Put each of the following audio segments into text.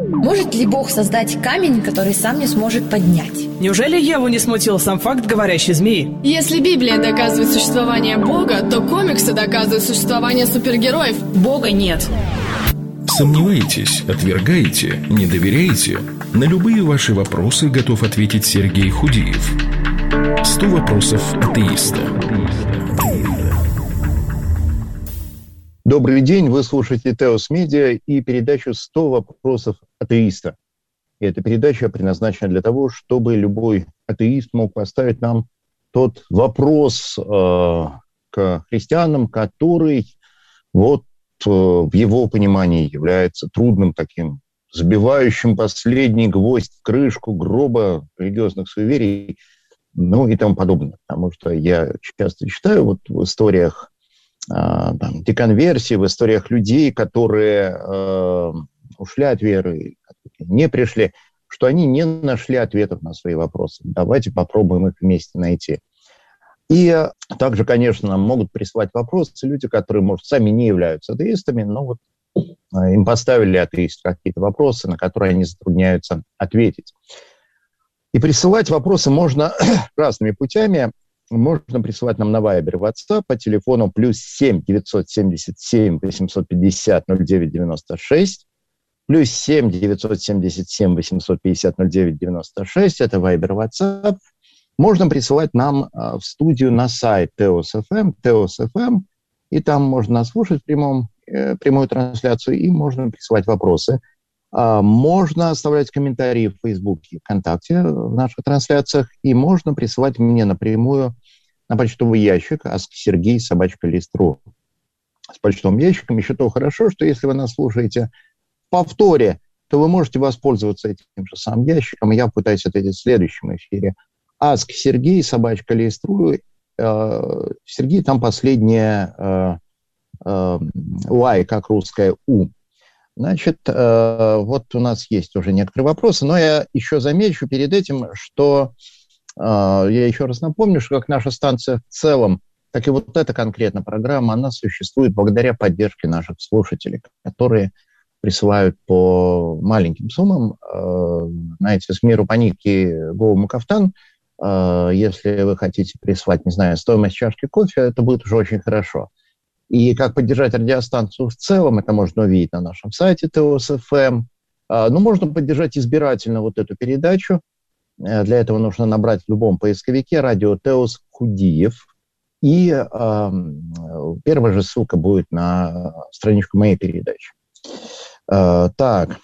Может ли Бог создать камень, который сам не сможет поднять? Неужели Еву не смутил сам факт говорящей змеи? Если Библия доказывает существование Бога, то комиксы доказывают существование супергероев. Бога нет. Сомневаетесь, отвергаете, не доверяете? На любые ваши вопросы готов ответить Сергей Худиев. 100 вопросов атеиста. Добрый день, вы слушаете Теос Медиа и передачу «100 вопросов атеиста». И эта передача предназначена для того, чтобы любой атеист мог поставить нам тот вопрос к христианам, который в его понимании является трудным таким, забивающим последний гвоздь в крышку гроба религиозных суеверий, и тому подобное. Потому что я часто читаю в историях деконверсии, в историях людей, которые ушли от веры, не пришли, что они не нашли ответов на свои вопросы. Давайте попробуем их вместе найти. И также, конечно, нам могут присылать вопросы люди, которые, может, сами не являются атеистами, но им поставили атеисты какие-то вопросы, на которые они затрудняются ответить. И присылать вопросы можно разными путями. Можно присылать нам на Viber и WhatsApp по телефону +7 977 850 0996, +7 977 850 0996, это Viber и WhatsApp. Можно присылать нам в студию на сайт Теос.ФМ, Теос.ФМ, и там можно слушать прямую трансляцию, и можно присылать вопросы. Можно оставлять комментарии в Фейсбуке и ВКонтакте в наших трансляциях, и можно присылать мне напрямую на почтовый ящик asksergey@list.ru. С почтовым ящиком еще то хорошо, что если вы нас слушаете в повторе, то вы можете воспользоваться этим же самым ящиком. Я пытаюсь ответить в следующем эфире. asksergey@list.ru. Сергей, там последнее «y», как русское «у». Значит, у нас есть уже некоторые вопросы, но я еще замечу перед этим, что я еще раз напомню, что как наша станция в целом, так и эта конкретно программа, она существует благодаря поддержке наших слушателей, которые присылают по маленьким суммам, с миру по нике Гоу Кафтан. Если вы хотите прислать, стоимость чашки кофе, это будет уже очень хорошо. И как поддержать радиостанцию в целом, это можно увидеть на нашем сайте Теос.ФМ. Можно поддержать избирательно эту передачу. Для этого нужно набрать в любом поисковике «Радио Теос Худиев». И первая же ссылка будет на страничку моей передачи. Так.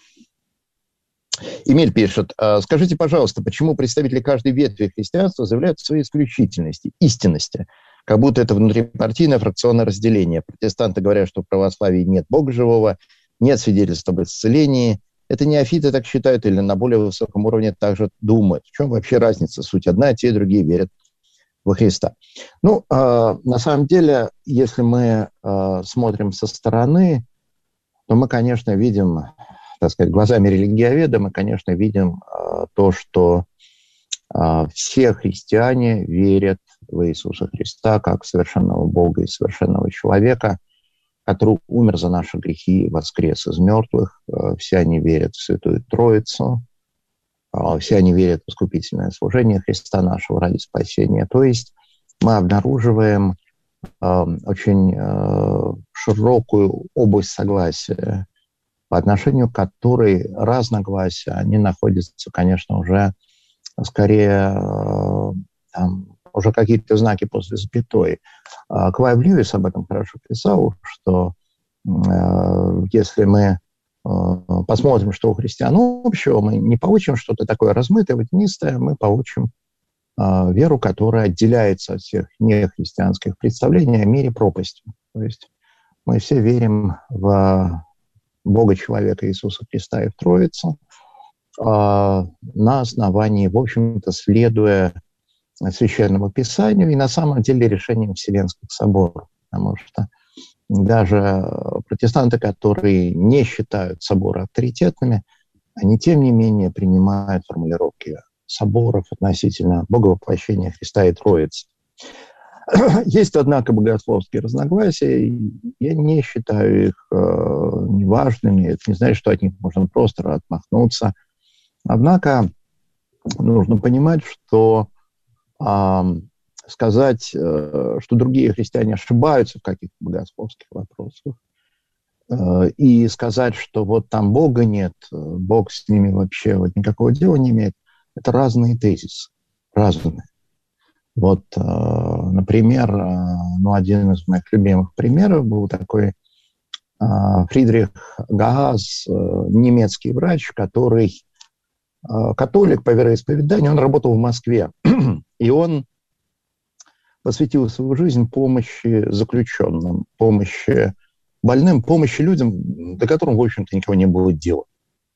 Эмиль пишет. Скажите, пожалуйста, почему представители каждой ветви христианства заявляют о своей исключительности, истинности? Как будто это внутрипартийное фракционное разделение. Протестанты говорят, что в православии нет Бога живого, нет свидетельств об исцелении. Это неофиты так считают или на более высоком уровне также думают. В чем вообще разница? Суть одна, те и другие верят во Христа. На самом деле, если мы смотрим со стороны, то мы, конечно, видим, глазами религиоведа, мы, конечно, видим то, что все христиане верят в Иисуса Христа как совершенного Бога и совершенного человека, который умер за наши грехи и воскрес из мертвых. Все они верят в Святую Троицу, все они верят в искупительное служение Христа нашего ради спасения. То есть мы обнаруживаем очень широкую область согласия, по отношению к которой разногласия, они находятся, конечно, уже скорее уже какие-то знаки после запятой. Клайв Льюис об этом хорошо писал, что если мы посмотрим, что у христиан общего, мы не получим что-то такое размытое, водянистое, мы получим веру, которая отделяется от всех нехристианских представлений о мире пропастью. То есть мы все верим в Бога, человека Иисуса Христа и в Троицу, на основании, в общем-то, следуя Священному Писанию и на самом деле решением Вселенских соборов. Потому что даже протестанты, которые не считают соборы авторитетными, они, тем не менее, принимают формулировки соборов относительно боговоплощения Христа и Троицы. Есть, однако, богословские разногласия, и я не считаю их неважными. Это не значит, что от них можно просто отмахнуться. Однако нужно понимать, что сказать, что другие христиане ошибаются в каких-то богословских вопросах, и сказать, что вот там Бога нет, Бог с ними вообще вот никакого дела не имеет, это разные тезисы, разные. Вот, например, один из моих любимых примеров был такой Фридрих Гаас, немецкий врач, который католик по вероисповеданию, он работал в Москве, и он посвятил свою жизнь помощи заключенным, помощи больным, помощи людям, до которых, в общем-то, никого не было дела.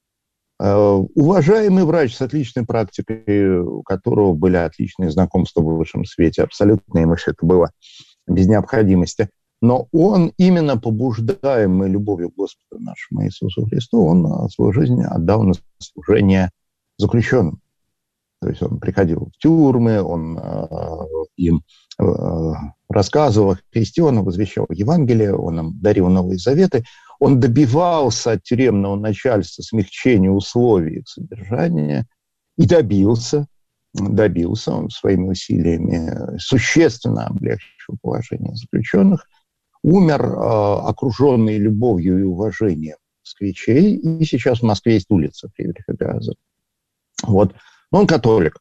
Уважаемый врач с отличной практикой, у которого были отличные знакомства в высшем свете, абсолютно ему все это было без необходимости. Но он, именно побуждаемый любовью к Господу нашему Иисусу Христу, он свою жизнь отдал на служение заключенным. То есть он приходил в тюрьмы, он им рассказывал о Христе, он возвещал Евангелие, он им дарил Новые Заветы. Он добивался от тюремного начальства смягчения условий их содержания и добился он своими усилиями, существенно облегчил положение заключенных, умер, окруженный любовью и уважением москвичей, и сейчас в Москве есть улица Фридриха Газа. Вот. Он католик.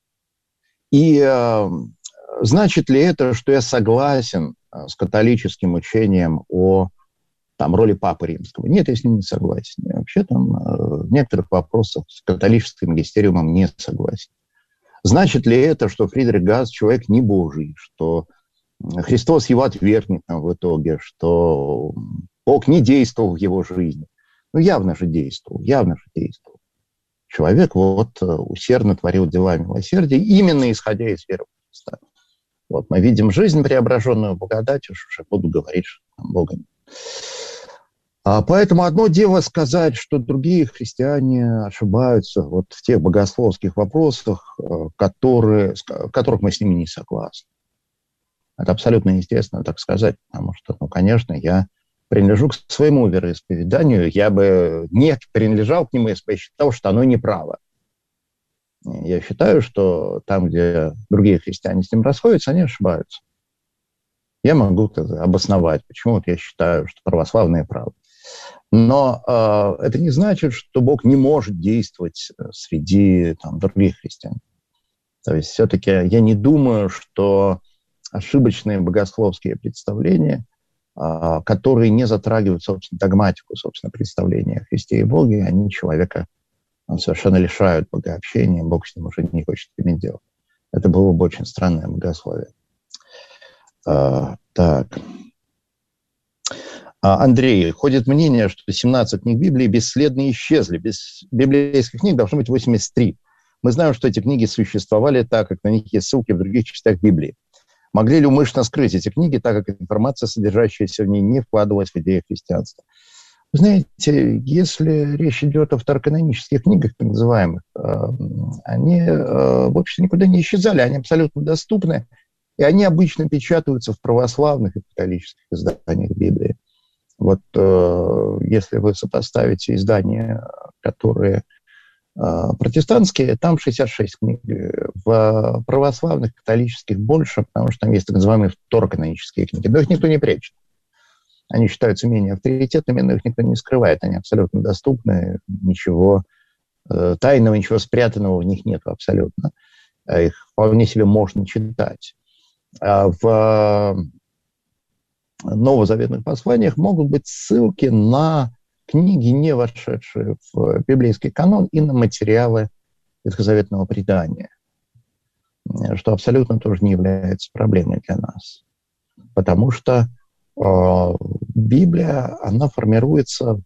И значит ли это, что я согласен с католическим учением о роли Папы Римского? Нет, я с ним не согласен. Я вообще в некоторых вопросах с католическим магистериумом не согласен. Значит ли это, что Фридрих Гаас человек не Божий, что Христос его отвергнет в итоге, что Бог не действовал в его жизни? Явно же действовал. Человек усердно творил дела милосердия, именно исходя из веры в Христа. Вот мы видим жизнь, преображенную благодатью, уже буду говорить, что там Бога нет. Поэтому одно дело сказать, что другие христиане ошибаются в тех богословских вопросах, в которых мы с ними не согласны. Это абсолютно естественно так сказать, потому что, конечно, я принадлежу к своему вероисповеданию, я бы не принадлежал к нему, если бы я считал, что оно неправо. Я считаю, что там, где другие христиане с ним расходятся, они ошибаются. Я могу обосновать, почему я считаю, что православные правы. Но это не значит, что Бог не может действовать среди других христиан. То есть все-таки я не думаю, что ошибочные богословские представления, которые не затрагивают, собственно, догматику, собственно, представления о Христе и Боге, они человека совершенно лишают богообщения, Бог с ним уже не хочет иметь дело. Это было бы очень странное богословие. Так. Андрей, ходит мнение, что 17 книг Библии бесследно исчезли. Без библейских книг должно быть 83. Мы знаем, что эти книги существовали так, как на них есть ссылки в других частях Библии. Могли ли умышленно скрыть эти книги, так как информация, содержащаяся в ней, не вкладывалась в идею христианства? Вы знаете, если речь идет о второканонических книгах, так называемых, они, в общем, никуда не исчезали, они абсолютно доступны, и они обычно печатаются в православных и католических изданиях Библии. Если вы сопоставите издания, которые протестантские, там 66 книг. В православных, католических больше, потому что там есть так называемые второканонические книги. Но их никто не прячет. Они считаются менее авторитетными, но их никто не скрывает. Они абсолютно доступны, ничего тайного, ничего спрятанного в них нет абсолютно. Их вполне себе можно читать. В новозаветных посланиях могут быть ссылки на книги, не вошедшие в библейский канон, и на материалы ветхозаветного предания, что абсолютно тоже не является проблемой для нас. Потому что Библия, она формируется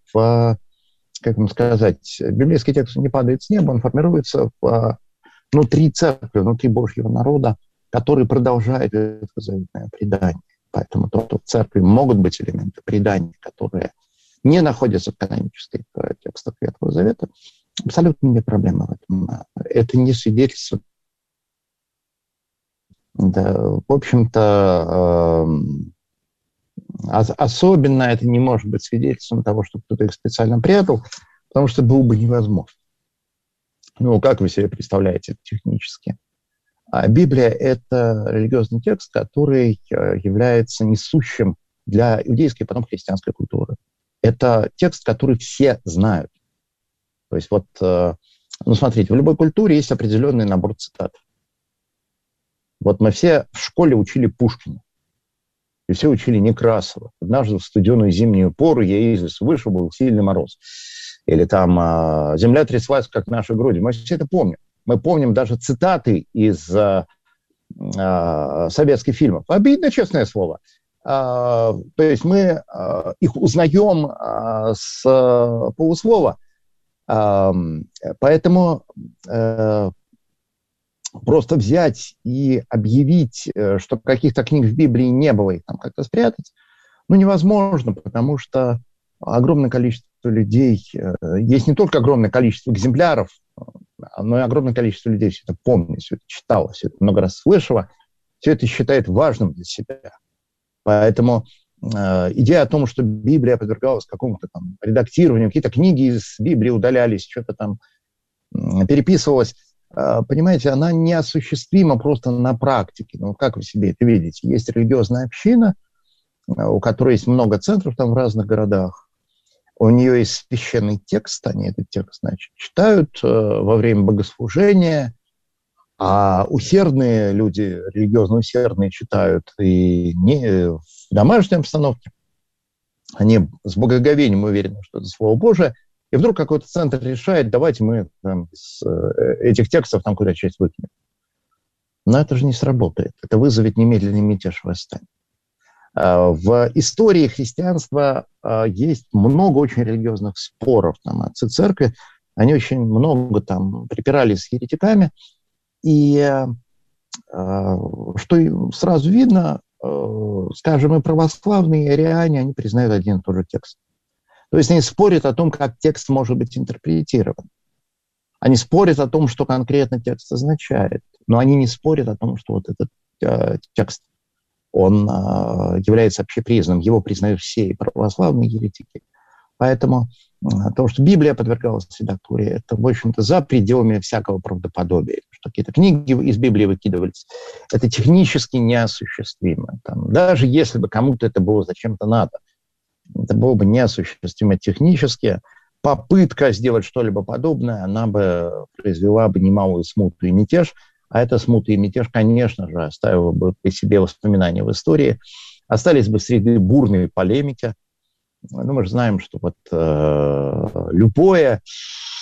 библейский текст не падает с неба, он формируется внутри церкви, внутри Божьего народа, который продолжает ветхозаветное предание. Поэтому в церкви могут быть элементы предания, которые не находятся в канонических текстах Ветхого Завета. Абсолютно нет проблемы в этом. Это не свидетельство Да, в общем-то, особенно это не может быть свидетельством того, что кто-то их специально прятал, потому что было бы невозможно. Ну, как вы себе представляете это технически? Библия – это религиозный текст, который является несущим для иудейской и потом христианской культуры. Это текст, который все знают. То есть вот, ну, смотрите, в любой культуре есть определенный набор цитат. Вот мы все в школе учили Пушкина. И все учили Некрасова. Однажды в студеную зимнюю пору я из лесу вышел, был сильный мороз. Или там «Земля тряслась, как наши груди». Мы все это помним. Мы помним даже цитаты из советских фильмов. Обидно, честное слово. То есть мы их узнаем с полуслова. Поэтому просто взять и объявить, что каких-то книг в Библии не было, их там как-то спрятать, ну, невозможно, потому что огромное количество людей, есть не только огромное количество экземпляров, но и огромное количество людей все это помнит, все это читало, все это много раз слышало, все это считает важным для себя. Поэтому идея о том, что Библия подвергалась какому-то там редактированию, какие-то книги из Библии удалялись, что-то там переписывалось, понимаете, она неосуществима просто на практике. Ну, как вы себе это видите? Есть религиозная община, у которой есть много центров там в разных городах. У нее есть священный текст, они этот текст, значит, читают во время богослужения, а усердные люди, религиозно усердные, читают и не в домашней обстановке. Они с благоговением уверены, что это Слово Божие. И вдруг какой-то центр решает, давайте мы там, из этих текстов там какую-то часть выкинем. Но это же не сработает. Это вызовет немедленный мятеж восстания. В истории христианства есть много очень религиозных споров. Там, отцы церкви, они очень много там припирались с еретиками. И что сразу видно, скажем, и православные, и ариане, они признают один и тот же текст. То есть они спорят о том, как текст может быть интерпретирован. Они спорят о том, что конкретно текст означает. Но они не спорят о том, что вот этот текст, он является общепризнанным. Его признают все, и православные, и еретики. Поэтому то, что Библия подвергалась редактуре, это, в общем-то, за пределами всякого правдоподобия. Что какие-то книги из Библии выкидывались. Это технически неосуществимо. Там, даже если бы кому-то это было зачем-то надо, это было бы неосуществимо технически. Попытка сделать что-либо подобное, она бы произвела бы немалую смуту и мятеж. А эта смута и мятеж, конечно же, оставила бы при себе воспоминания в истории. Остались бы среди бурной полемики. Ну, мы же знаем, что вот любое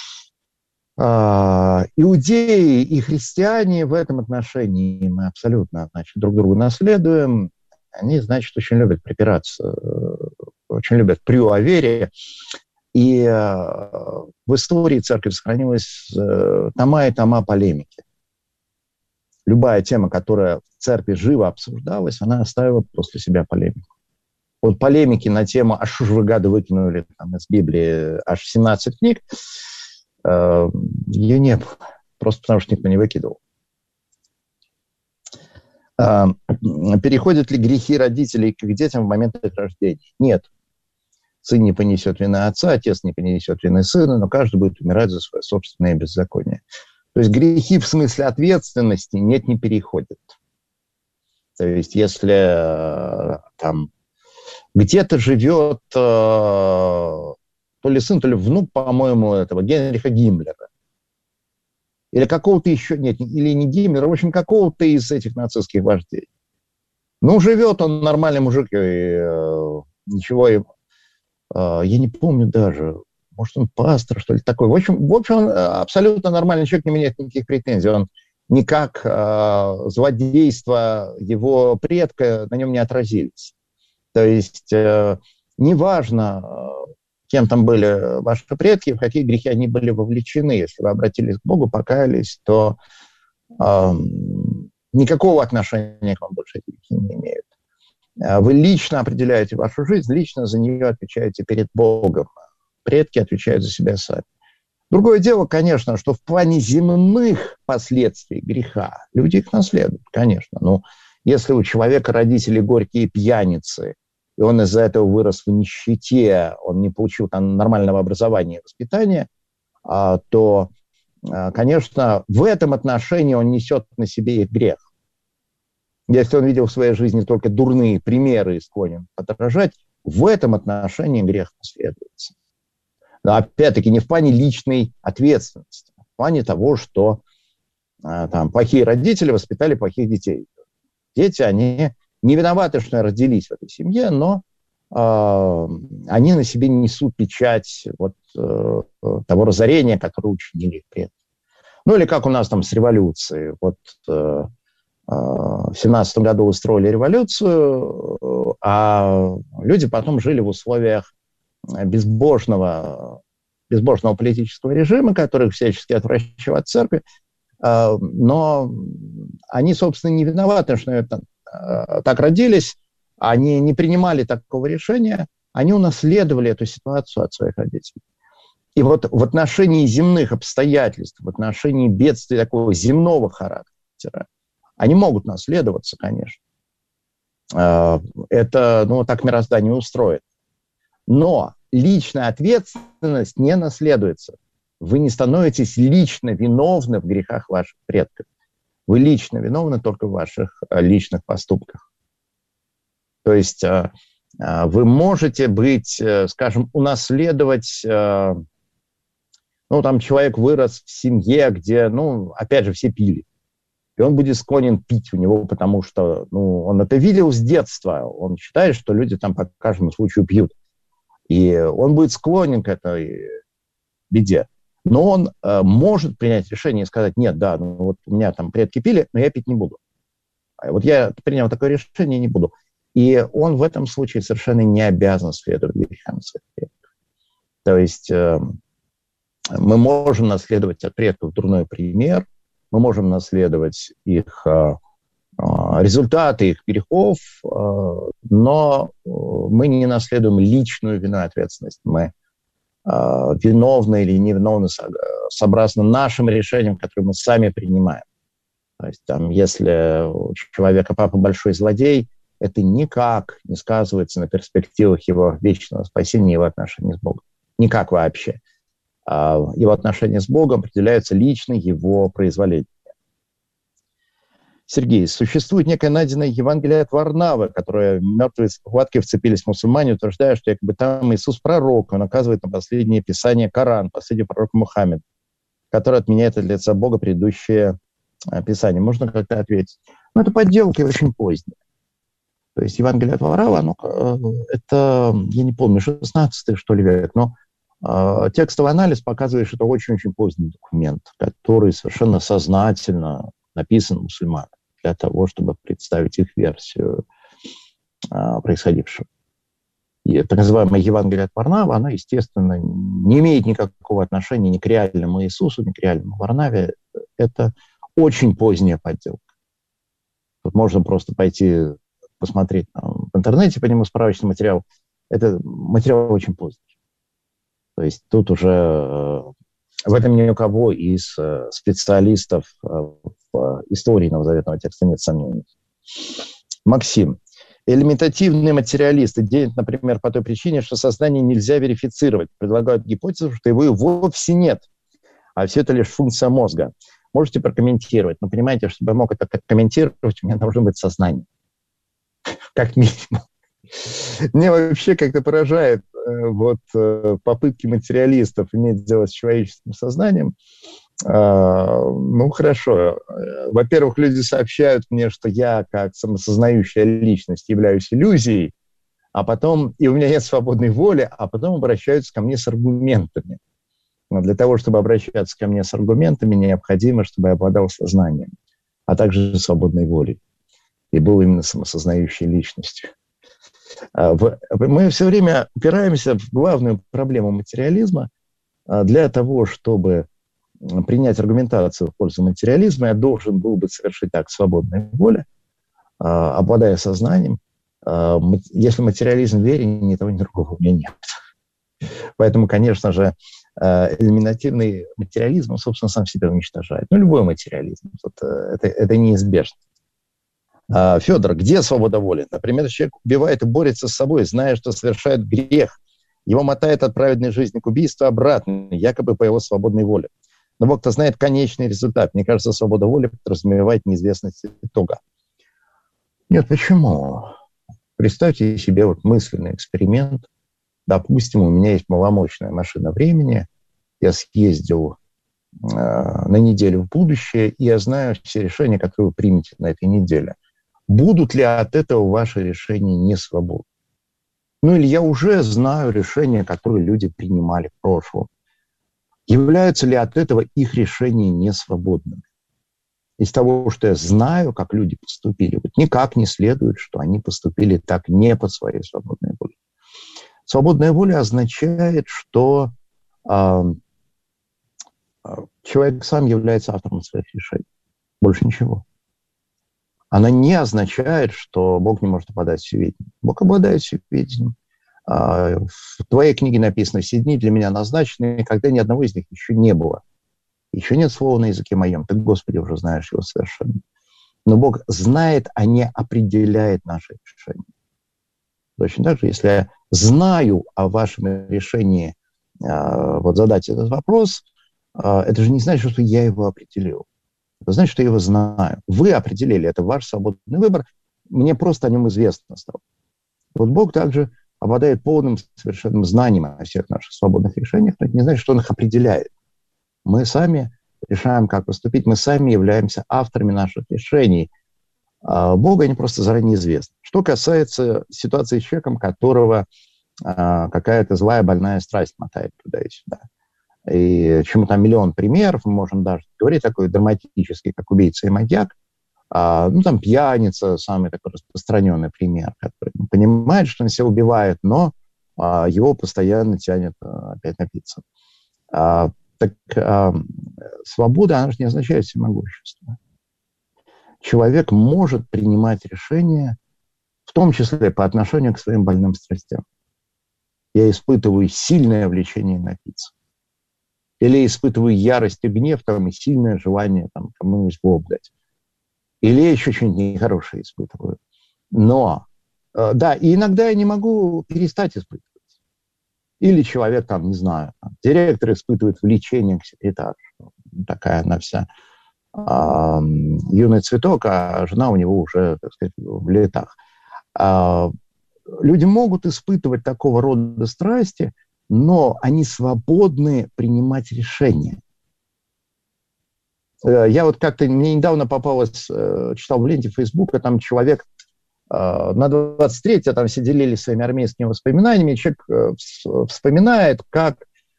иудеи и христиане в этом отношении, мы абсолютно, значит, друг другу наследуем. Они, значит, очень любят припираться, очень любят прю-о-вере. И в истории церкви сохранилась тома и тома полемики. Любая тема, которая в церкви живо обсуждалась, она оставила после себя полемику. Вот полемики на тему «А что же вы, гады, выкинули там, из Библии аж 17 книг», ее не было. Просто потому, что никто не выкидывал. Переходят ли грехи родителей к детям в момент их рождения? Нет. Сын не понесет вины отца, отец не понесет вины сына, но каждый будет умирать за свое собственное беззаконие. То есть грехи в смысле ответственности не переходят. То есть если там где-то живет то ли сын, то ли внук, по-моему, этого Генриха Гиммлера, или какого-то еще, нет, или не Гиммлера, в общем, какого-то из этих нацистских вождей. Ну, живет он нормальный мужик, и ничего ему. Я не помню даже, может, он пастор, что ли, такой. В общем, он абсолютно нормальный человек, не имеет никаких претензий. Он никак злодейства его предка на нем не отразились. То есть неважно, кем там были ваши предки, в какие грехи они были вовлечены. Если вы обратились к Богу, покаялись, то никакого отношения к вам больше эти грехи не имеют. Вы лично определяете вашу жизнь, лично за нее отвечаете перед Богом. Предки отвечают за себя сами. Другое дело, конечно, что в плане земных последствий греха люди их наследуют, конечно. Но если у человека родители горькие пьяницы, и он из-за этого вырос в нищете, он не получил там нормального образования и воспитания, то, конечно, в этом отношении он несет на себе их грех. Если он видел в своей жизни только дурные примеры и склонен подражать, в этом отношении грех наследуется. Но опять-таки не в плане личной ответственности, а в плане того, что там плохие родители воспитали плохих детей. Дети, они не виноваты, что родились в этой семье, но они на себе несут печать того разорения, которое учинили их предки. Ну или как у нас там с революцией. В 17 году устроили революцию, а люди потом жили в условиях безбожного политического режима, который всячески отвращал от церкви, но они, собственно, не виноваты, что так родились, они не принимали такого решения, они унаследовали эту ситуацию от своих родителей. И вот в отношении земных обстоятельств, в отношении бедствий такого земного характера, они могут наследоваться, конечно. Это, так мироздание устроено. Но личная ответственность не наследуется. Вы не становитесь лично виновны в грехах ваших предков. Вы лично виновны только в ваших личных поступках. То есть вы можете быть, скажем, унаследовать... там человек вырос в семье, где, опять же, все пили. И он будет склонен пить у него, потому что он это видел с детства. Он считает, что люди там по каждому случаю пьют. И он будет склонен к этой беде. Но он может принять решение и сказать: нет, у меня там предки пили, но я пить не буду. Вот я принял такое решение, не буду. И он в этом случае совершенно не обязан следовать грехам своих предков. То есть мы можем наследовать от предков дурной пример, мы можем наследовать их результаты, их грехов, но мы не наследуем личную вину и ответственность. Мы виновны или невиновны сообразно нашим решениям, которые мы сами принимаем. То есть, если у человека папа большой злодей, это никак не сказывается на перспективах его вечного спасения и его отношений с Богом. Никак вообще. Его отношения с Богом определяются лично его произволением. Сергей, существует некое найденное Евангелие от Варнавы, которое мертвые схватки вцепились мусульмане, утверждая, что якобы там Иисус пророк, он указывает на последнее писание Коран, последний пророк Мухаммед, который отменяет от лица Бога предыдущее писание. Можно как-то ответить? Это подделки очень поздние. То есть Евангелие от Варнавы, это, я не помню, 16-й, что ли, век, но текстовый анализ показывает, что это очень-очень поздний документ, который совершенно сознательно написан мусульманами для того, чтобы представить их версию происходившего. И так называемое Евангелие от Варнавы, оно, естественно, не имеет никакого отношения ни к реальному Иисусу, ни к реальному Варнаве. Это очень поздняя подделка. Тут можно просто пойти посмотреть в интернете по нему справочный материал. Это материал очень поздний. То есть тут уже в этом ни у кого из специалистов в истории новозаветного текста нет сомнений. Максим. Элементативные материалисты делят, например, по той причине, что сознание нельзя верифицировать. Предлагают гипотезу, что его вовсе нет, а все это лишь функция мозга. Можете прокомментировать. Но понимаете, чтобы я мог это комментировать, у меня должно быть сознание. Как минимум. Мне вообще как-то поражает попытки материалистов иметь дело с человеческим сознанием. Хорошо. Во-первых, люди сообщают мне, что я, как самосознающая личность, являюсь иллюзией, а потом, и у меня нет свободной воли, а потом обращаются ко мне с аргументами. Но для того, чтобы обращаться ко мне с аргументами, необходимо, чтобы я обладал сознанием, а также свободной волей. И был именно самосознающей личностью. Мы все время упираемся в главную проблему материализма. Для того, чтобы принять аргументацию в пользу материализма, я должен был бы совершить акт свободной воли, обладая сознанием. Если материализм верен, ни того, ни другого у меня нет. Поэтому, конечно же, элиминативный материализм, он, собственно, сам себя уничтожает. Ну, любой материализм. Это неизбежно. Федор, где свобода воли? Например, человек убивает и борется с собой, зная, что совершает грех. Его мотает от праведной жизни к убийству обратно, якобы по его свободной воле. Но Бог-то знает конечный результат. Мне кажется, свобода воли подразумевает неизвестность итога. Нет, почему? Представьте себе вот мысленный эксперимент. Допустим, у меня есть маломощная машина времени, я съездил на неделю в будущее, и я знаю все решения, которые вы примете на этой неделе. Будут ли от этого ваши решения не свободны? Ну или я уже знаю решения, которые люди принимали в прошлом. Являются ли от этого их решения не свободными? Из того, что я знаю, как люди поступили, вот никак не следует, что они поступили так не по своей свободной воле. Свободная воля означает, что человек сам является автором своих решений. Больше ничего. Она не означает, что Бог не может обладать всеведением. Бог обладает всеведением. В твоей книге написано: «Все дни для меня назначены, и когда ни одного из них еще не было. Еще нет слова на языке моем. Ты, Господи, уже знаешь его совершенно». Но Бог знает, а не определяет наши решения. Точно так же, если я знаю о вашем решении вот задать этот вопрос, это же не значит, что я его определил. Это значит, что я его знаю. Вы определили, это ваш свободный выбор. Мне просто о нем известно стало. Вот Бог также обладает полным совершенным знанием о всех наших свободных решениях, но это не значит, что он их определяет. Мы сами решаем, как поступить, мы сами являемся авторами наших решений. Богу они просто заранее известны. Что касается ситуации с человеком, которого какая-то злая больная страсть мотает туда и сюда. И чему там миллион примеров, мы можем даже говорить такой драматический, как убийца и маньяк. Ну, там пьяница, самый такой распространенный пример, который понимает, что он себя убивает, но его постоянно тянет опять напиться. Так свобода, она же не означает всемогущество. Человек может принимать решения, в том числе по отношению к своим больным страстям. Я испытываю сильное влечение напиться. Или испытываю ярость и гнев, там, и сильное желание там, кому-нибудь в лоб дать. Или я еще что-нибудь нехорошее испытываю. Но, да, и иногда я не могу перестать испытывать. Или человек, там, не знаю, там, директор испытывает влечение к секретарше. Такая она вся юный цветок, а жена у него уже, так сказать, в летах. Люди могут испытывать такого рода страсти, но они свободны принимать решения. Я вот как-то, мне недавно попалось, читал в ленте Фейсбука, там человек на 23-е, там все делились своими армейскими воспоминаниями, человек вспоминает, как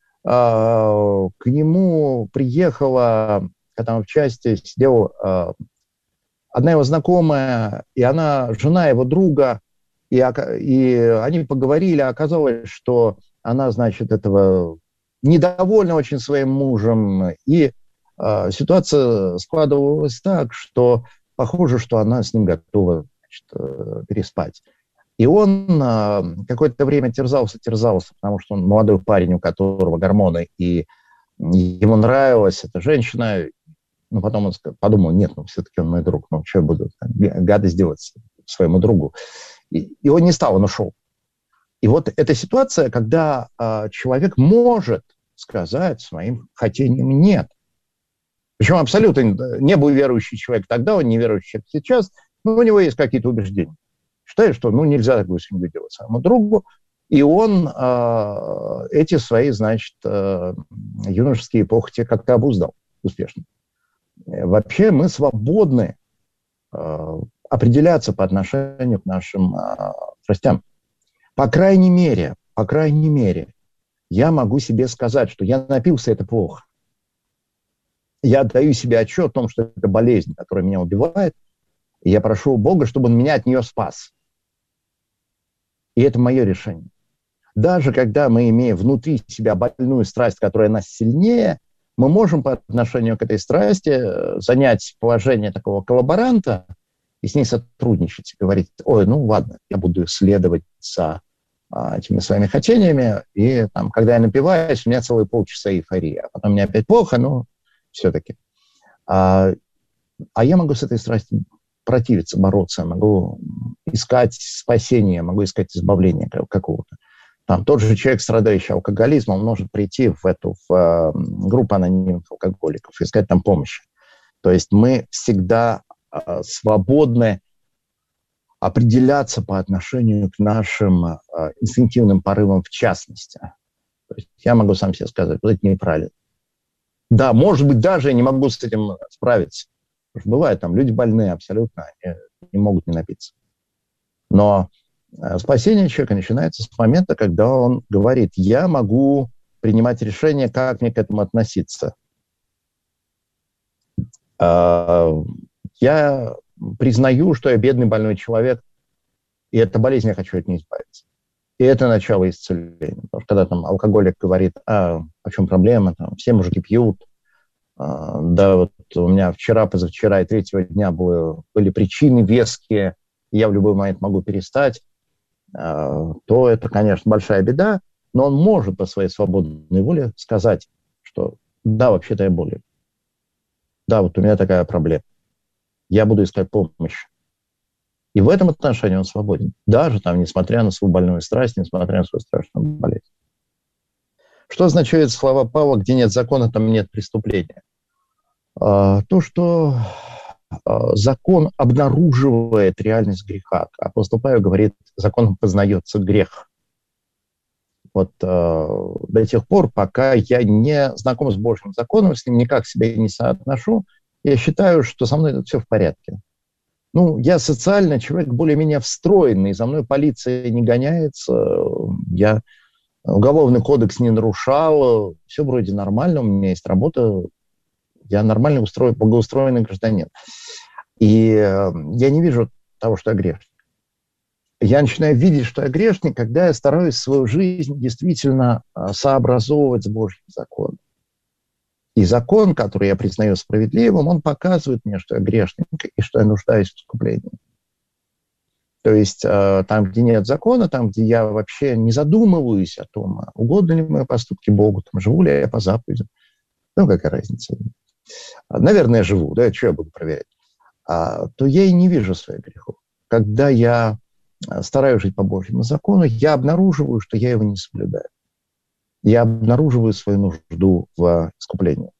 к нему приехала, когда он в части сидел, одна его знакомая, и она жена его друга, и они поговорили, оказалось, что она, значит, этого недовольна очень своим мужем, и ситуация складывалась так, что похоже, что она с ним готова, значит, переспать. И он какое-то время терзался, потому что он молодой парень, у которого гормоны, и ему нравилась эта женщина. Но потом он подумал: нет, ну все-таки он мой друг, ну что я буду гадость делать своему другу. И он не стал, он ушел. И вот эта ситуация, когда человек может сказать своим хотениям «нет». Причем абсолютно не был верующий человек тогда, он не верующий человек сейчас, но у него есть какие-то убеждения. Считает, что нельзя такую семью делать своему другу, и он эти свои, значит, юношеские похоти как-то обуздал успешно. Вообще мы свободны определяться по отношению к нашим страстям. По крайней мере, я могу себе сказать, что я напился, это плохо. Я отдаю себе отчет о том, что это болезнь, которая меня убивает, и я прошу Бога, чтобы Он меня от нее спас. И это мое решение. Даже когда мы имеем внутри себя больную страсть, которая нас сильнее, мы можем по отношению к этой страсти занять положение такого коллаборанта и с ней сотрудничать, и говорить: ой, ну ладно, я буду следовать за этими своими хотениями, и там, когда я напиваюсь, у меня целые полчаса эйфории, а потом мне опять плохо, но все-таки. А я могу с этой страстью противиться, бороться, могу искать спасение, могу искать избавление какого-то. Там тот же человек, страдающий алкоголизмом, может прийти в группу анонимных алкоголиков, искать там помощи. То есть мы всегда свободны определяться по отношению к нашим инстинктивным порывам в частности. То есть я могу сам себе сказать, вот это неправильно. Да, может быть, даже я не могу с этим справиться. Потому что бывает, там люди больные абсолютно, они не могут не напиться. Но спасение человека начинается с момента, когда он говорит, я могу принимать решение, как мне к этому относиться. Я признаю, что я бедный больной человек, и эта болезнь, я хочу от нее избавиться. И это начало исцеления. Потому что когда там алкоголик говорит, в чем проблема, там, все мужики пьют, да, вот у меня вчера, позавчера и третьего дня были причины веские, и я в любой момент могу перестать, то это, конечно, большая беда, но он может по своей свободной воле сказать, что да, вообще-то я болен. Да, вот у меня такая проблема. Я буду искать помощь. И в этом отношении он свободен. Даже там, несмотря на свою больную страсть, несмотря на свою страшную болезнь. Что означают слова Павла, где нет закона, там нет преступления? То, что закон обнаруживает реальность греха. Апостол Павел говорит, законом познается грех. Вот до тех пор, пока я не знаком с Божьим законом, с ним никак себя не соотношу, я считаю, что со мной это все в порядке. Я социальный человек, более-менее встроенный, за мной полиция не гоняется, я уголовный кодекс не нарушал, все вроде нормально, у меня есть работа, я нормально благоустроенный гражданин. И я не вижу того, что я грешник. Я начинаю видеть, что я грешник, когда я стараюсь свою жизнь действительно сообразовывать с Божьим законом. И закон, который я признаю справедливым, он показывает мне, что я грешник и что я нуждаюсь в искуплении. То есть там, где нет закона, там, где я вообще не задумываюсь о том, угодно ли мои поступки Богу, там, живу ли я по заповедям, какая разница. Наверное, живу, да, что я буду проверять. То я и не вижу своих грехов. Когда я стараюсь жить по Божьему закону, я обнаруживаю, что я его не соблюдаю. Я обнаруживаю свою нужду в искуплении.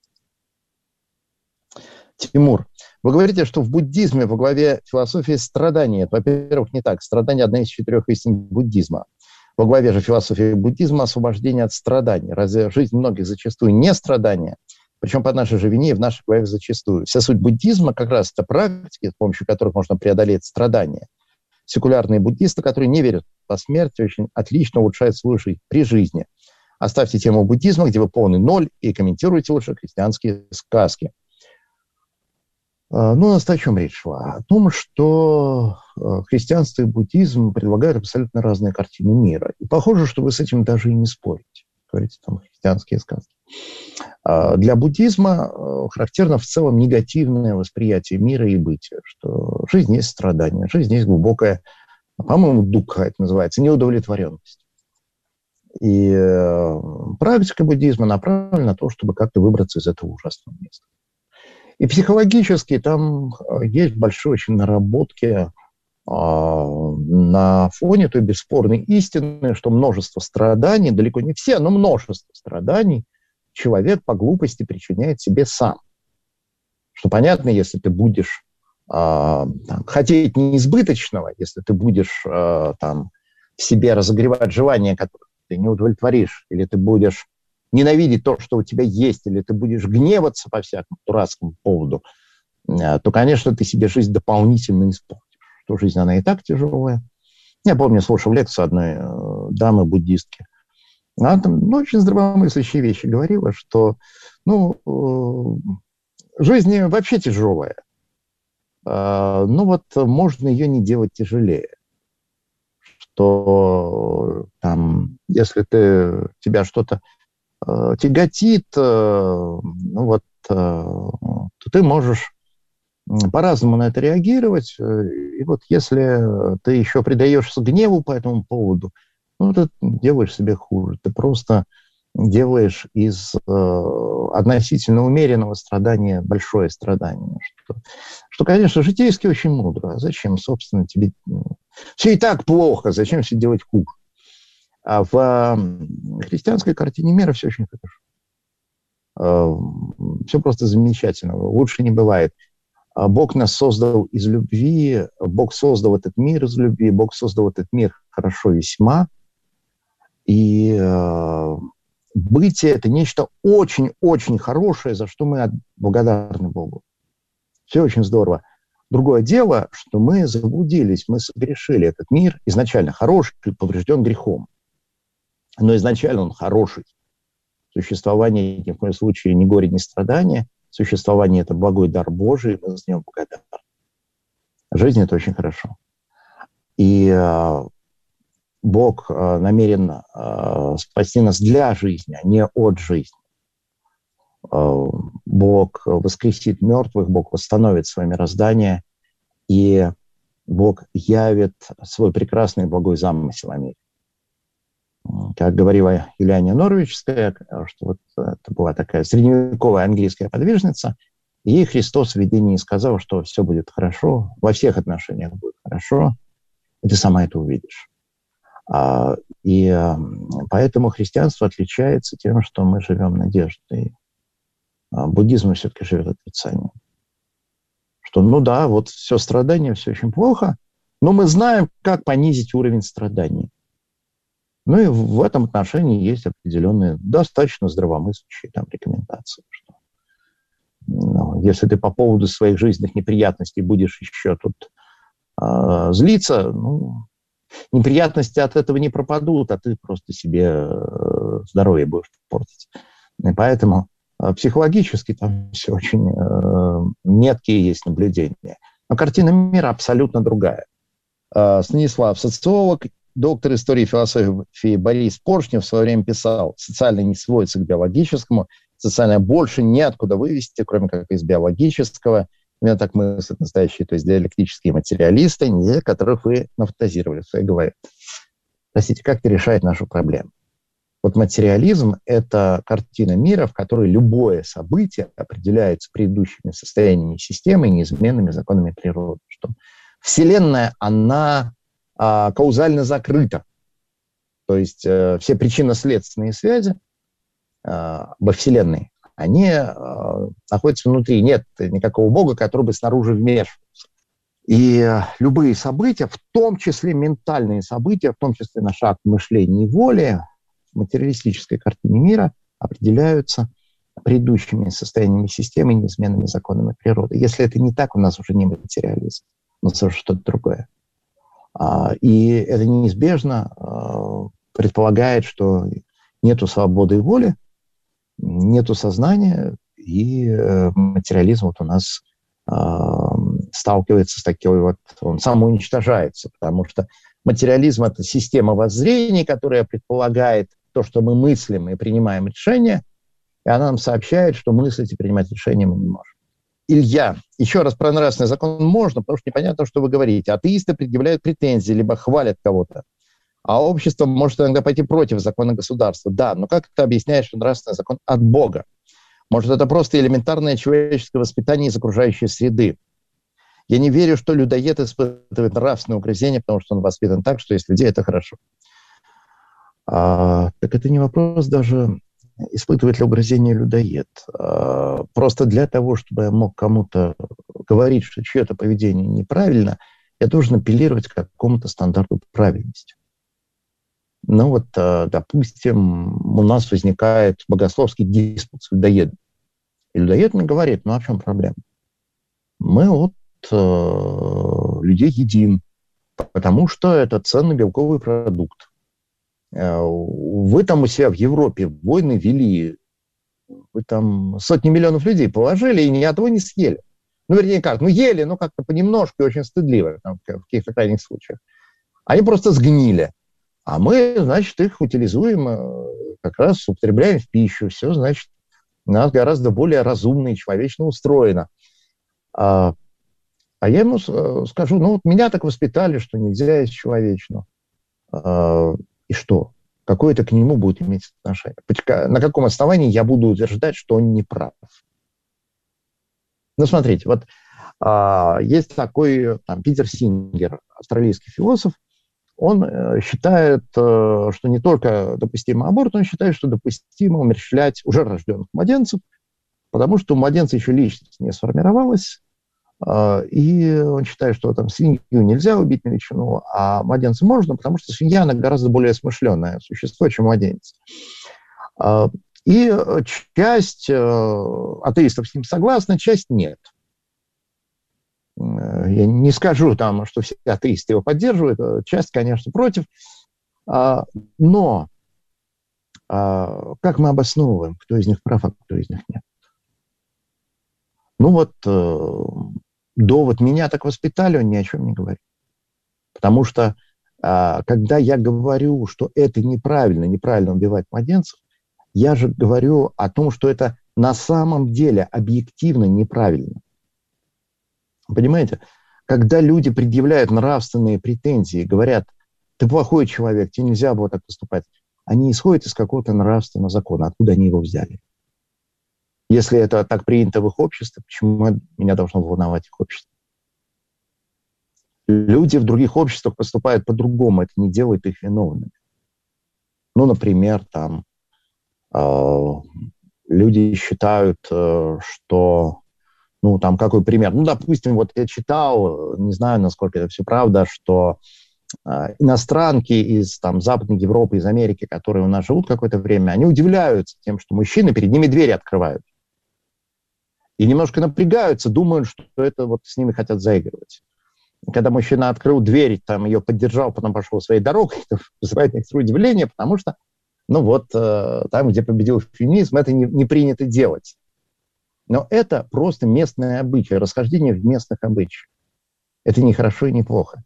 Тимур, вы говорите, что в буддизме во главе философии страдания. Это, во-первых, не так. Страдание – одна из 4 истин буддизма. Во главе же философии буддизма освобождение от страданий. Разве жизнь многих зачастую не страдания? Причем по нашей же вине и в нашей главе зачастую. Вся суть буддизма как раз это практики, с помощью которых можно преодолеть страдания. Секулярные буддисты, которые не верят по смерти, очень отлично улучшают свою жизнь при жизни. Оставьте тему буддизма, где вы полный ноль, и комментируйте лучше христианские сказки. У нас о чем речь шла? О том, что христианство и буддизм предлагают абсолютно разные картины мира. И похоже, что вы с этим даже и не спорите. Говорите, там, христианские сказки. Для буддизма характерно в целом негативное восприятие мира и бытия, что жизнь есть страдание, жизнь есть глубокая, по-моему, духа это называется, неудовлетворенность. И практика буддизма направлена на то, чтобы как-то выбраться из этого ужасного места. И психологически там есть большие очень наработки на фоне той бесспорной истины, что множество страданий, далеко не все, но множество страданий человек по глупости причиняет себе сам. Что понятно, если ты будешь хотеть неизбыточного, если ты будешь в себе разогревать желания, которые ты не удовлетворишь, или ты будешь ненавидеть то, что у тебя есть, или ты будешь гневаться по всякому дурацкому поводу, то, конечно, ты себе жизнь дополнительно испортишь. Что жизнь, она и так тяжелая. Я помню, слушал лекцию одной дамы-буддистки. Она там очень здравомыслящие вещи говорила, что жизнь вообще тяжелая. Можно ее не делать тяжелее. Что если тебя что-то тяготит, то ты можешь по-разному на это реагировать. И вот если ты еще предаешься гневу по этому поводу, ну, ты делаешь себе хуже. Ты просто делаешь из относительно умеренного страдания большое страдание. Что, конечно, житейски очень мудро. А зачем, собственно, тебе... Все и так плохо, зачем все делать хуже? А в христианской картине мира все очень хорошо. Все просто замечательно. Лучше не бывает. Бог нас создал из любви, Бог создал этот мир из любви, Бог создал этот мир хорошо весьма. И бытие – это нечто очень-очень хорошее, за что мы благодарны Богу. Все очень здорово. Другое дело, что мы заблудились, мы согрешили. Этот мир изначально хороший, поврежден грехом. Но изначально он хороший. Существование ни в коем случае ни горе, ни страдания. Существование – это благой дар Божий, мы за него благодарны. Жизнь – это очень хорошо. И Бог намерен спасти нас для жизни, а не от жизни. Бог воскресит мертвых, Бог восстановит свое мироздание, и Бог явит свой прекрасный благой замысел о мире. Как говорила Юлиана Норвичская, что вот это была такая средневековая английская подвижница, ей Христос в видении сказал, что все будет хорошо, во всех отношениях будет хорошо, и ты сама это увидишь. И поэтому христианство отличается тем, что мы живем надеждой. Буддизм все-таки живет отрицанием. Что, ну да, вот все страдания, все очень плохо, но мы знаем, как понизить уровень страданий. Ну и в этом отношении есть определенные, достаточно здравомыслящие там рекомендации. Что, ну, если ты по поводу своих жизненных неприятностей будешь еще тут злиться, ну, неприятности от этого не пропадут, а ты просто себе здоровье будешь портить. И поэтому психологически там все очень меткие есть наблюдения. Но картина мира абсолютно другая. Станислав, социолог, доктор истории и философии Борис Поршнев в свое время писал: социальное не сводится к биологическому, социальное больше неоткуда вывести, кроме как из биологического. Именно так мыслят настоящие, то есть диалектические материалисты, не те, которых вы нафантазировали в своей голове. Простите, как это решает нашу проблему? Вот материализм – это картина мира, в которой любое событие определяется предыдущими состояниями системы и неизменными законами природы. Что Вселенная, она каузально закрыта. То есть все причинно-следственные связи во Вселенной, они находятся внутри. Нет никакого Бога, который бы снаружи вмешивался. И любые события, в том числе ментальные события, в том числе наш акт мышления и воли, в материалистической картине мира определяются предыдущими состояниями системы и неизменными законами природы. Если это не так, у нас уже не материализм, но совершенно что-то другое. И это неизбежно предполагает, что нету свободы воли, нету сознания, и материализм вот у нас сталкивается с такой вот, он самоуничтожается, потому что материализм – это система воззрений, которая предполагает то, что мы мыслим и принимаем решения, и она нам сообщает, что мыслить и принимать решения мы не можем. Илья, еще раз про нравственный закон можно, потому что непонятно, что вы говорите. Атеисты предъявляют претензии, либо хвалят кого-то, а общество может иногда пойти против закона государства. Да, но как ты объясняешь, что нравственный закон от Бога? Может, это просто элементарное человеческое воспитание из окружающей среды? Я не верю, что людоед испытывает нравственное угрызение, потому что он воспитан так, что есть людей, это хорошо. Так это не вопрос даже, испытывает ли угрызение людоед. Просто для того, чтобы я мог кому-то говорить, что чье-то поведение неправильно, я должен апеллировать к какому-то стандарту правильности. Ну вот, допустим, у нас возникает богословский диспут с людоедом. И людоед мне говорит: ну а в чем проблема? Мы вот людей едим, потому что это ценный белковый продукт. Вы там у себя в Европе войны вели, вы там сотни миллионов людей положили и ни одного не съели. Ну, вернее, как? Ну, ели, но как-то понемножку, очень стыдливо, там, в каких-то крайних случаях. Они просто сгнили. А мы, значит, их утилизуем, как раз употребляем в пищу. Все, значит, у нас гораздо более разумно и человечно устроено. А я ему скажу: ну, вот меня так воспитали, что нельзя есть человечину. И что? Какое это к нему будет иметь отношение? На каком основании я буду утверждать, что он не прав? Ну, смотрите, вот есть такой Питер Сингер, австралийский философ. Он считает, что не только допустимо аборт, он считает, что допустимо умерщвлять уже рожденных младенцев, потому что у младенца еще личность не сформировалась, и он считает, что там свинью нельзя убить на ветчину, а младенца можно, потому что свинья, она гораздо более смышленое существо, чем младенец. И часть атеистов с ним согласна, часть нет. Я не скажу, что все атеисты его поддерживают, часть, конечно, против. Но как мы обосновываем, кто из них прав, а кто из них нет? Ну вот довод «меня так воспитали», он ни о чем не говорит. Потому что когда я говорю, что это неправильно убивать младенцев, я же говорю о том, что это на самом деле объективно неправильно. Понимаете? Когда люди предъявляют нравственные претензии, говорят, ты плохой человек, тебе нельзя было так поступать, они исходят из какого-то нравственного закона. Откуда они его взяли? Если это так принято в их обществе, почему меня должно волновать их общество? Люди в других обществах поступают по-другому, это не делает их виновными. Ну, например, люди считают, что... какой пример? Допустим, вот я читал, не знаю, насколько это все правда, что иностранки из Западной Европы, из Америки, которые у нас живут какое-то время, они удивляются тем, что мужчины перед ними двери открывают. И немножко напрягаются, думают, что это вот с ними хотят заигрывать. Когда мужчина открыл дверь, ее поддержал, потом пошел своей дорогой, это вызывает некоторое удивление, потому что, там, где победил феминизм, это не принято делать. Но это просто местное обычай, расхождение в местных обычаях. Это не хорошо и не плохо.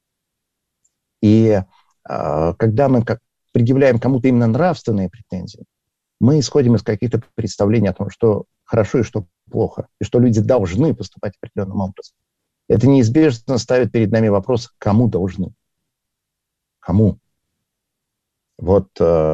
И когда мы предъявляем кому-то именно нравственные претензии, мы исходим из каких-то представлений о том, что хорошо и что плохо, и что люди должны поступать определенным образом. Это неизбежно ставит перед нами вопрос, кому должны. Кому? Вот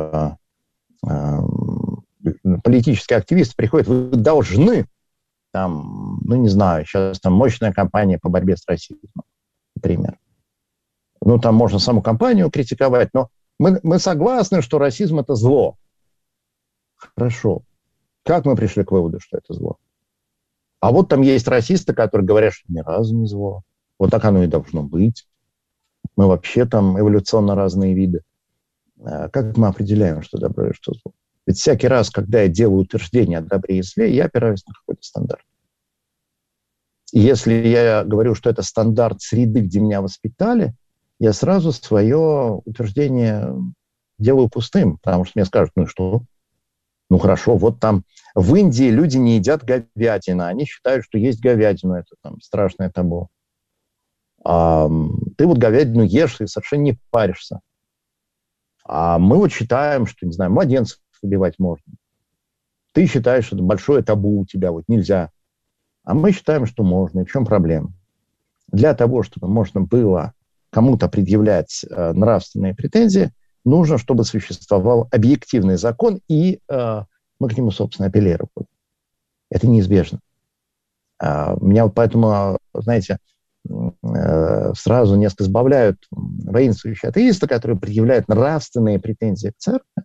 политический активист приходит, вы должны, не знаю, сейчас мощная кампания по борьбе с расизмом, например. Можно саму кампанию критиковать, но мы согласны, что расизм – это зло. Хорошо. Как мы пришли к выводу, что это зло? А вот там есть расисты, которые говорят, что ни разу не зло. Вот так оно и должно быть. Мы вообще эволюционно разные виды. Как мы определяем, что добро и что зло? Ведь всякий раз, когда я делаю утверждение о добре и зле, я опираюсь на какой-то стандарт. И если я говорю, что это стандарт среды, где меня воспитали, я сразу свое утверждение делаю пустым, потому что мне скажут, ну и что? Ну хорошо, вот в Индии люди не едят говядину, они считают, что есть говядину, это страшное табу. А ты вот говядину ешь и совершенно не паришься. А мы считаем, что, не знаю, младенцев убивать можно. Ты считаешь, что это большое табу у тебя, нельзя. А мы считаем, что можно. И в чем проблема? Для того, чтобы можно было кому-то предъявлять нравственные претензии, нужно, чтобы существовал объективный закон, и мы к нему, собственно, апеллируем. Это неизбежно. Меня поэтому, знаете, сразу несколько сбавляют воинствующие атеисты, которые предъявляют нравственные претензии к церкви.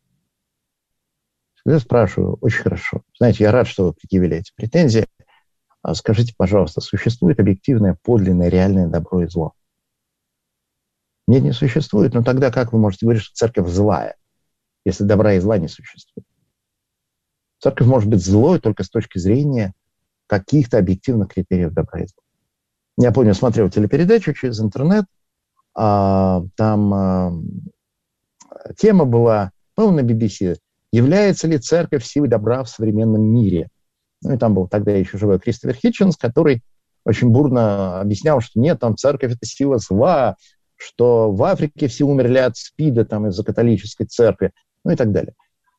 Я спрашиваю, очень хорошо. Знаете, я рад, что вы предъявили эти претензии. Скажите, пожалуйста, существует объективное, подлинное, реальное добро и зло? Нет, не существует. Но тогда как вы можете говорить, что церковь злая, если добра и зла не существует? Церковь может быть злой только с точки зрения каких-то объективных критериев добра и зла. Я помню, смотрел телепередачу через интернет, там тема была, на BBC, является ли церковь силой добра в современном мире? И там был тогда еще живой Кристофер Хитченс, который очень бурно объяснял, что нет, церковь – это сила зла, что в Африке все умерли от СПИДа из-за католической церкви, и так далее.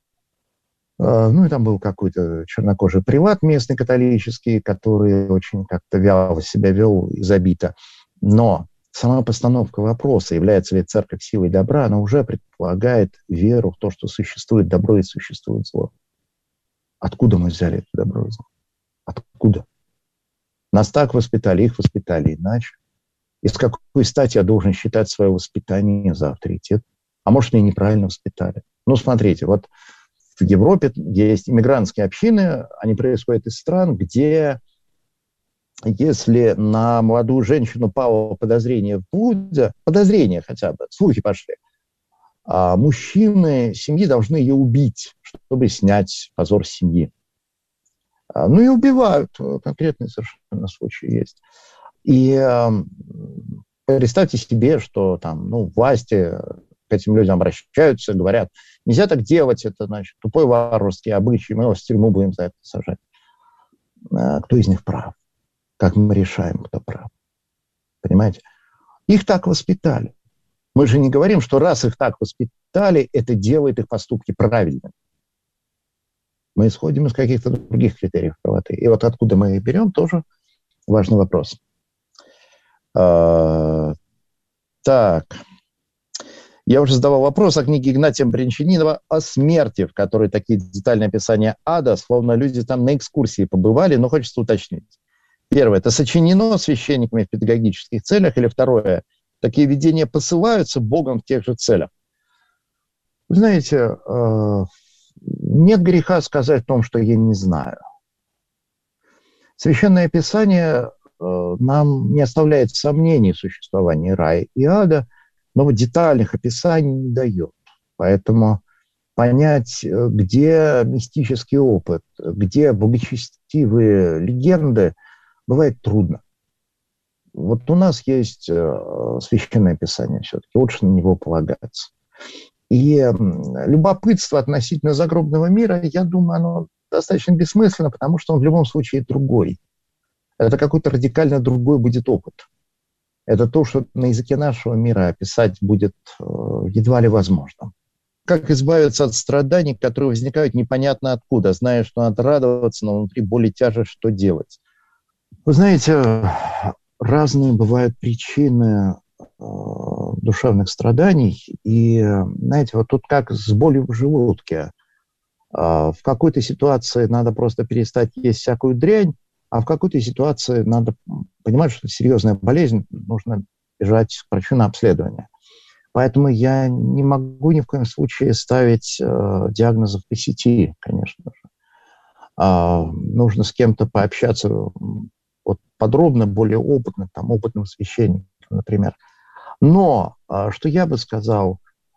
И там был какой-то чернокожий прилат местный католический, который очень как-то вяло себя вел и забито. Но сама постановка вопроса, является ли церковь силой добра, она уже предполагает веру в то, что существует добро и существует зло. Откуда мы взяли это добро и зло? Откуда? Нас так воспитали, их воспитали иначе. И с какой стати я должен считать свое воспитание за авторитет? А может, меня неправильно воспитали? Ну, смотрите, вот в Европе есть иммигрантские общины, они происходят из стран, где если на молодую женщину пало подозрение в блуде, подозрение хотя бы, слухи пошли, а мужчины семьи должны ее убить, чтобы снять позор семьи. Ну и убивают, конкретные совершенно случаи есть. И представьте себе, что там, власти к этим людям обращаются, говорят, нельзя так делать, это, значит, тупой варварский обычай, мы вас в тюрьму будем за это сажать. Кто из них прав? Как мы решаем, кто прав? Понимаете? Их так воспитали. Мы же не говорим, что раз их так воспитали, это делает их поступки правильными. Мы исходим из каких-то других критериев правоты. И вот откуда мы их берем, тоже важный вопрос. Так. Я уже задавал вопрос о книге Игнатия Брянчанинова о смерти, в которой такие детальные описания ада, словно люди там на экскурсии побывали, но хочется уточнить. Первое, это сочинено священниками в педагогических целях, или второе, такие видения посылаются Богом в тех же целях. Вы знаете, нет греха сказать о том, что я не знаю. Священное Писание нам не оставляет сомнений в существовании рая и ада, но вот детальных описаний не дает. Поэтому понять, где мистический опыт, где благочестивые легенды, бывает трудно. Вот у нас есть священное Писание все-таки, лучше на него полагаться. И любопытство относительно загробного мира, я думаю, оно достаточно бессмысленно, потому что он в любом случае другой. Это какой-то радикально другой будет опыт. Это то, что на языке нашего мира описать будет едва ли возможно. Как избавиться от страданий, которые возникают непонятно откуда, зная, что надо радоваться, но внутри боли тяжесть, что делать? Вы знаете, разные бывают причины душевных страданий. И, знаете, вот тут как с болью в желудке. В какой-то ситуации надо просто перестать есть всякую дрянь, а в какой-то ситуации надо понимать, что это серьезная болезнь, нужно бежать к врачу на обследование. Поэтому я не могу ни в коем случае ставить диагнозов по сети, конечно же. Нужно с кем-то пообщаться вот подробно, более опытно, там, опытным священником, например. Но, что я бы сказал,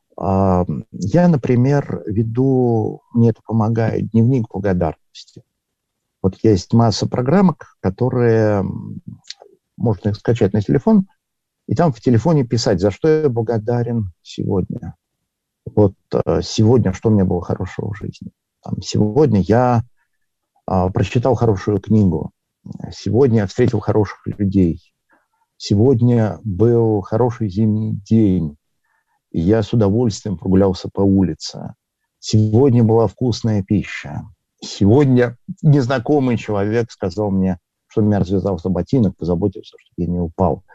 я, например, веду, мне это помогает, дневник благодарности. Вот есть масса программок, которые можно их скачать на телефон, и там в телефоне писать, за что я благодарен сегодня. Вот сегодня, что у меня было хорошего в жизни. Там, сегодня я прочитал хорошую книгу. Сегодня я встретил хороших людей. Сегодня был хороший зимний день, и я с удовольствием прогулялся по улице. Сегодня была вкусная пища. Сегодня незнакомый человек сказал мне, что у меня развязался ботинок, позаботился, чтобы я не упал.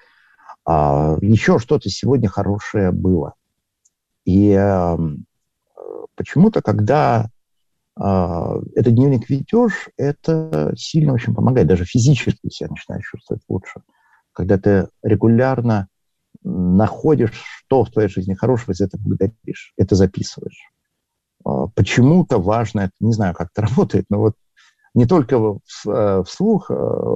Еще что-то сегодня хорошее было. И почему-то, когда этот дневник ведешь, это сильно очень помогает. Даже физически себя начинаешь чувствовать лучше. Когда ты регулярно находишь, что в твоей жизни хорошего, за это благодаришь, это записываешь. Почему-то важно, это не знаю, как это работает, но вот не только вслух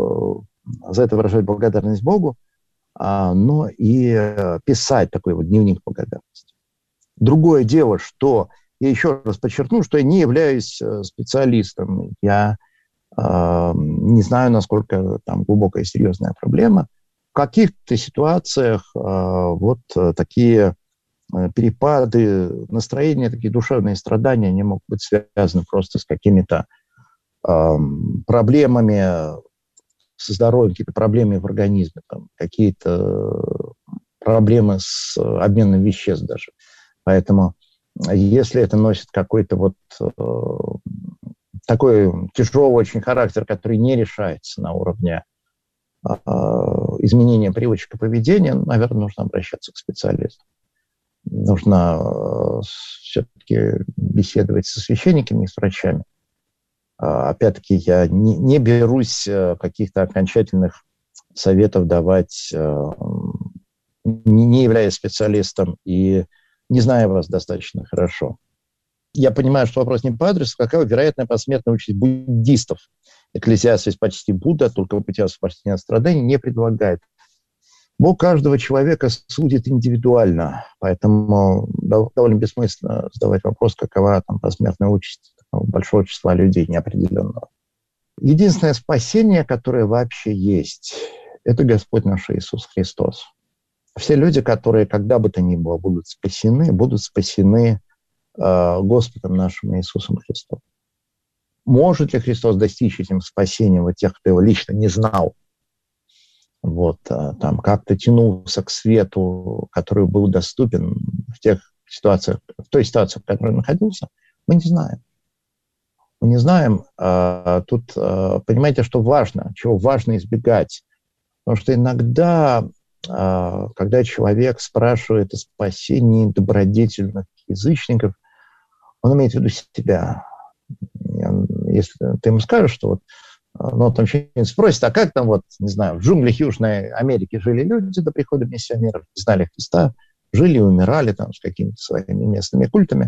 за это выражать благодарность Богу, но и писать такой вот дневник благодарности. Другое дело, что я еще раз подчеркну, что я не являюсь специалистом. Я не знаю, насколько там глубокая и серьезная проблема. В каких-то ситуациях вот такие перепады настроения, такие душевные страдания, они могут быть связаны просто с какими-то проблемами со здоровьем, какие-то проблемы в организме, там, какие-то проблемы с обменом веществ даже. Поэтому если это носит какой-то вот такой тяжелый очень характер, который не решается на уровне изменения привычек и поведения, наверное, нужно обращаться к специалисту. Нужно все-таки беседовать со священниками и с врачами. Опять-таки, я не берусь каких-то окончательных советов давать, не являясь специалистом и не зная вас достаточно хорошо. Я понимаю, что вопрос не по адресу. Какова вероятная посмертная участь буддистов? Экклезиаст есть почти Будда, только путя освобождения от страданий не предлагает. Бог каждого человека судит индивидуально, поэтому довольно бессмысленно задавать вопрос, какова там посмертная участь большого числа людей неопределенного. Единственное спасение, которое вообще есть, это Господь наш Иисус Христос. Все люди, которые когда бы то ни было будут спасены Господом нашим Иисусом Христом. Может ли Христос достичь этим спасением вот тех, кто его лично не знал, там как-то тянулся к свету, который был доступен в той ситуации, в которой он находился, мы не знаем. Мы не знаем. Тут, понимаете, что важно, чего важно избегать. Потому что иногда, когда человек спрашивает о спасении добродетельных язычников, он имеет в виду себя. Если ты ему скажешь, что там что-нибудь спросит, а как там в джунглях Южной Америки жили люди до прихода миссионеров, не знали Христа, жили и умирали там с какими-то своими местными культами.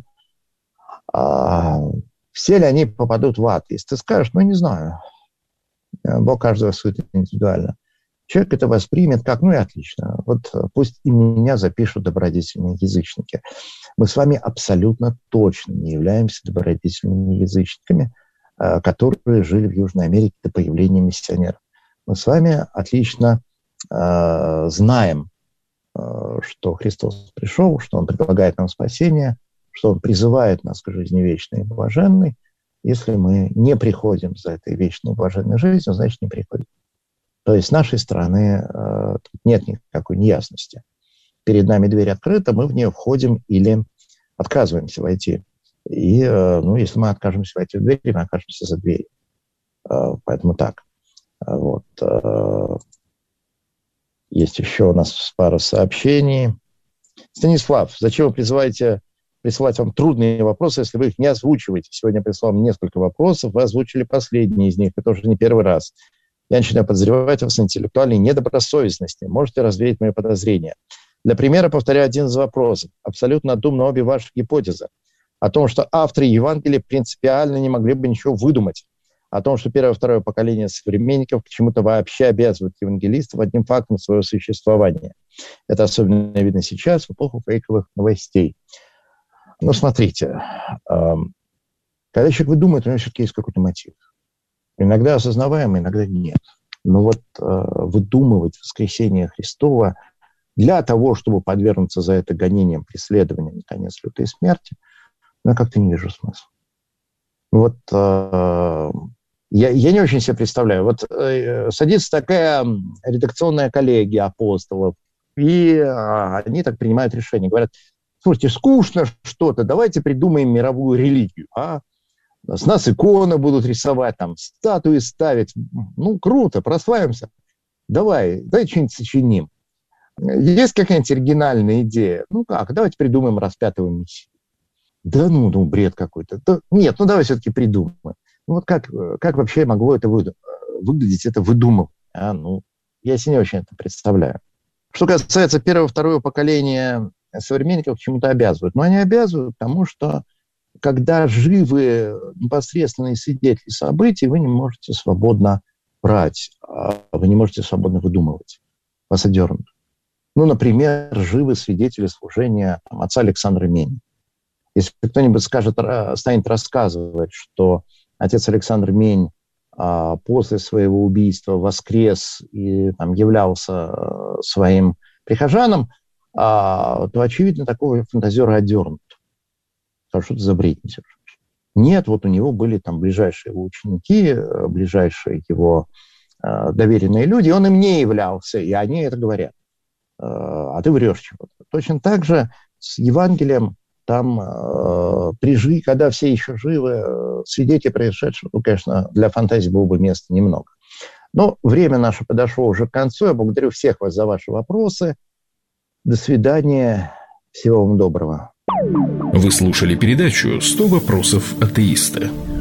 Все ли они попадут в ад? Если ты скажешь, не знаю. Бог каждого судит индивидуально. Человек это воспримет как, и отлично. Пусть и меня запишут добродетельные язычники. Мы с вами абсолютно точно не являемся добродетельными язычниками, которые жили в Южной Америке до появления миссионеров. Мы с вами отлично знаем, что Христос пришел, что Он предлагает нам спасение, что Он призывает нас к жизни вечной и блаженной. Если мы не приходим за этой вечной и блаженной жизнью, значит, не приходим. То есть с нашей стороны тут нет никакой неясности. Перед нами дверь открыта, мы в нее входим или отказываемся войти. И, если мы откажемся войти в дверь, мы окажемся за дверью. Поэтому так. Есть еще у нас пара сообщений. Станислав, зачем вы призываете присылать вам трудные вопросы, если вы их не озвучиваете? Сегодня я прислал несколько вопросов, вы озвучили последний из них, это уже не первый раз. Я начинаю подозревать вас в интеллектуальной недобросовестности. Можете развеять мои подозрения? Для примера повторяю один из вопросов. Абсолютно отдумно обе ваши гипотезы. О том, что авторы Евангелия принципиально не могли бы ничего выдумать. О том, что первое и второе поколение современников к чему-то вообще обязывают евангелистов одним фактом своего существования. Это особенно видно сейчас, в эпоху фейковых новостей. Смотрите, когда человек выдумывает, у него все-таки есть какой-то мотив. Иногда осознаваемый, иногда нет. Но выдумывать воскресение Христова для того, чтобы подвергнуться за это гонениям, преследованиям, наконец, лютой смерти, я как-то не вижу смысла. Я не очень себе представляю. Садится такая редакционная коллегия апостолов, и они так принимают решение. Говорят, слушайте, скучно что-то, давайте придумаем мировую религию. С нас иконы будут рисовать, там, статуи ставить. Круто, прославимся. Давай что-нибудь сочиним. Есть какая-нибудь оригинальная идея? Давайте придумаем распятого Мессию. Да бред какой-то. Нет, давай все-таки придумаем. Как вообще могло это выглядеть, это выдумывание? Я себе не очень это представляю. Что касается первого и второго поколения современников, к чему-то обязывают. Но они обязывают, потому что когда живы непосредственные свидетели событий, вы не можете свободно брать, вы не можете свободно выдумывать. Вас одернут. Например, живы свидетели служения отца Александра Мени. Если кто-нибудь станет рассказывать, что отец Александр Мень после своего убийства воскрес и являлся своим прихожанам, то, очевидно, такого фантазера одернут. Что это за бред несешь? Нет, у него были ближайшие его ученики, ближайшие его доверенные люди, и он им не являлся, и они это говорят. А ты врешь чего-то. Точно так же с Евангелием, когда все еще живы, свидетелей происшедшего, конечно, для фантазии было бы места немного. Но время наше подошло уже к концу. Я благодарю всех вас за ваши вопросы. До свидания. Всего вам доброго. Вы слушали передачу «100 вопросов атеиста».